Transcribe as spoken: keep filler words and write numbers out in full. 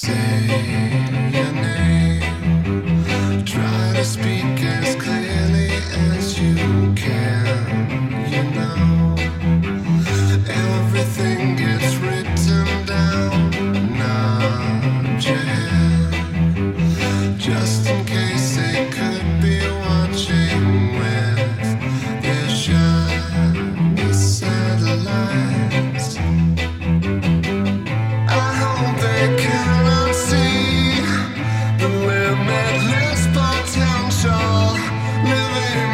say your name. Try to speak as clearly as you can. You know, everything gets written down. Nod your head, just in case they could be watching with their shiny satellites. I hope they cannot see the limitless potential living